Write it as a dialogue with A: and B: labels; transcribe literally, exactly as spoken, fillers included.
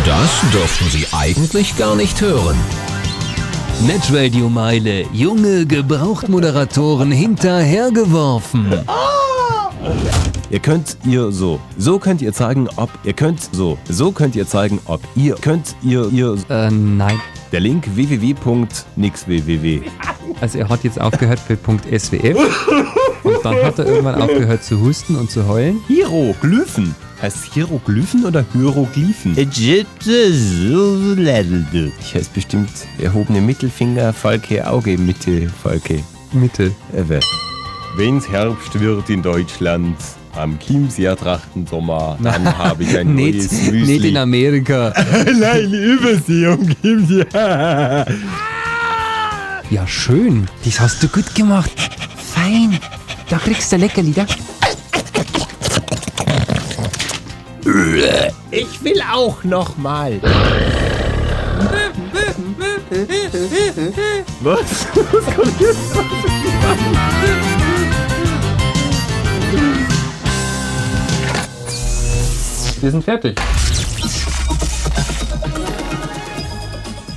A: Das dürfen Sie eigentlich gar nicht hören. Netradio Meile, junge Gebrauchtmoderatoren hinterhergeworfen.
B: Ihr könnt ihr so. So könnt ihr zeigen, ob ihr könnt so. So könnt ihr zeigen, ob ihr könnt ihr ihr.
C: Äh, nein.
B: Der Link w w w punkt nix w w w.
C: Also er hat jetzt aufgehört bei .swf und dann hat er irgendwann aufgehört zu husten und zu heulen.
B: Hieroglyphen. Heißt Hieroglyphen oder Hieroglyphen? Ich heißt bestimmt erhobene Mittelfinger, Falke, Auge, Mitte, Falke.
C: Mitte.
B: Ewe. Wenn's Herbst wird in Deutschland, am Chiemseer Trachtensommer, dann habe ich ein neues
C: Nicht,
B: Müsli.
C: nicht in Amerika.
B: Nein, Übersee um Chiemseer.
C: Ja, schön. Das hast du gut gemacht. Fein. Da kriegst du Leckerli, da.
B: Ich will auch noch mal. Was? Was kommt jetzt?
C: Wir sind fertig.